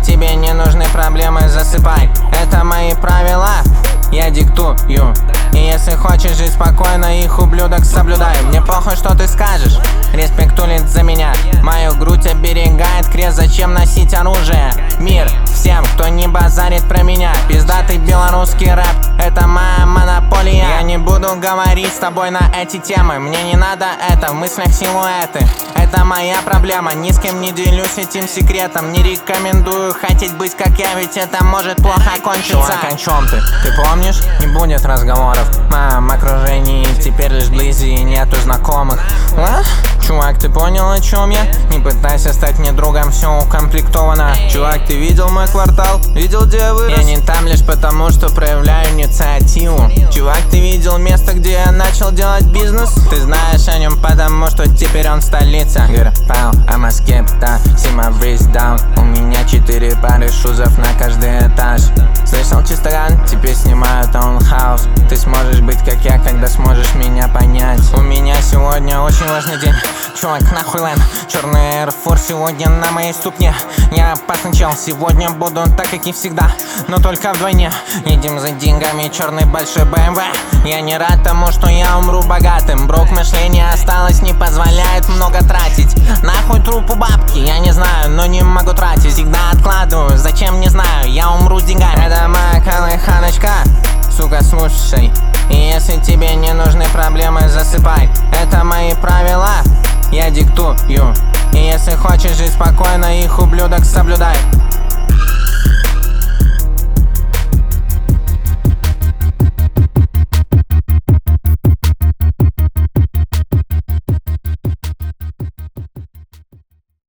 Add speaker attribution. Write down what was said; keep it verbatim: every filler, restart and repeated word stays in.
Speaker 1: тебе не нужны проблемы, засыпай. Это мои правила, я диктую. И если хочешь жить спокойно, их, ублюдок, соблюдай. Мне похуй, что ты скажешь, респектулит за меня. Мою грудь оберегает крест, зачем носить оружие? Мир всем, кто не базарит про меня. Пиздатый белорусский рэп, это моя монополия. Я не буду говорить с тобой на эти темы, мне не надо это, в мыслях силуэты. Это моя проблема, ни с кем не делюсь этим секретом. Не рекомендую хотеть быть как я, ведь это может плохо кончиться. Чувак, о чем ты? Ты помнишь? Не будет разговоров в моем окружении, теперь лишь близи и нету знакомых. А? Чувак, ты понял, о чем я? Не пытайся стать мне другом, все укомплектовано. Чувак, ты видел мой квартал? Видел, где я вырос? Я не там лишь потому, что проявляю инициативу. Чувак, ты видел место, где я начал делать бизнес? Ты знаешь о нем, потому что теперь он столица. Пау, I'm a skepta, see my wrist down. У меня четыре пары шузов на каждый этаж. Слышал чистоган? Теперь снимаю таунхаус. Ты сможешь быть как я, когда сможешь меня понять. У меня сегодня очень важный день. Чувак, нахуй лэн, черный Air Force сегодня на моей ступне. Я опасный чел, сегодня буду так, как и всегда, но только вдвойне. Едем за деньгами, черный большой бэ эм вэ. Я не рад тому, что я умру богатым. Брок мышления осталось, не позволяет много тратить. Нахуй трупу бабки, я не знаю, но не могу тратить. Всегда откладываю, зачем, не знаю, я умру с деньгами. Это моя колыханочка, сука, слушай. И если тебе не нужны проблемы, засыпай. Это мои правила, я диктую. И если хочешь жить спокойно, их, ублюдок, соблюдай.